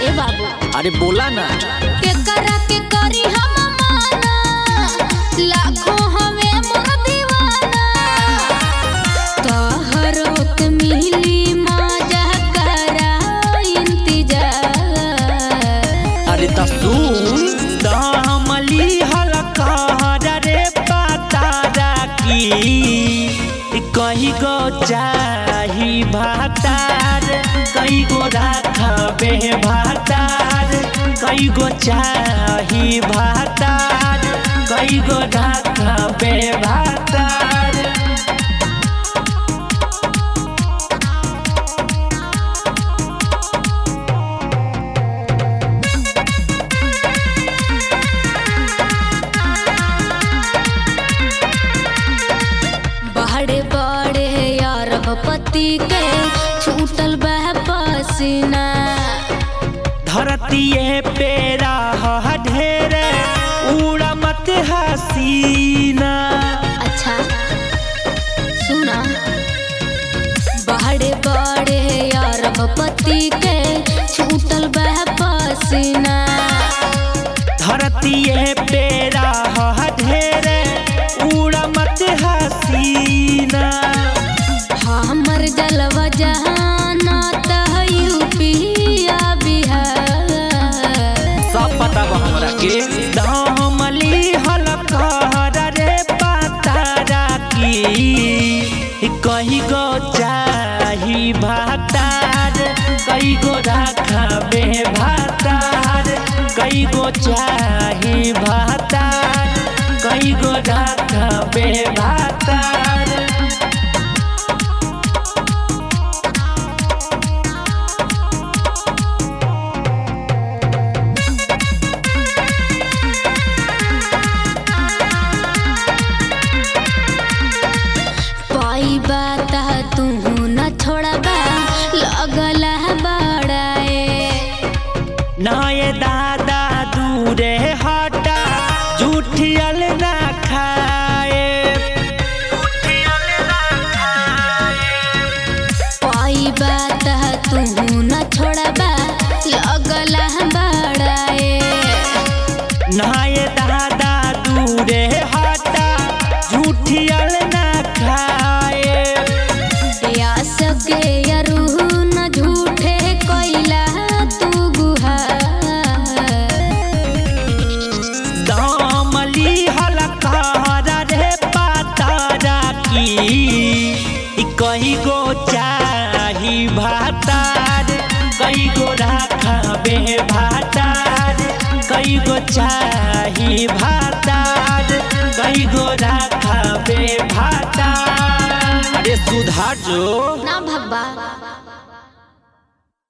ए बाबू अरे बोला ना केकरा के करी हम माना लाखों हमें मोर दीवाना तोहरो के मिली मजा करा इंतजार अरे त सुन दामली हलकार रे पतारा की कहीं गो चाही भातार कई गो राखबे भातार कई गो चाही भातार कई गो राखबे भातार बड़े बड़े यार पति के छूटल बह पसीना धरतीये पेरा ढेर उड़ा मत हसीना। अच्छा सुना बड़े बड़े यार पति के छूटल बह पसीना धरतीये पेरा ढेर उड़ा मत हसीना। हमर जलवा जहाना यूपी बिहार सब पता बा हमरा के दामली हलकार रे पतारा की कहीं गो चाही भातार कई गो राखबे भातार कई गो चाही भातार कई गो राखबे भातार पाई बात तू न छोड़बा लगल बड़ाए नाये दादा दूरे हटा झूठियल ना खाए पाई बात तू न छोड़बा लगल बड़ाए नाये दादा दूरे हटा झूठियल ना खाए या सके यरू न झूठे कोइला तू गुहा दामली हलकार रे पतारा की कहीं गो चाही भातार कई गो राखबे भातार कई गो चाही भातार कई गो राखबे भातार अरे सुधार जो ना भगवा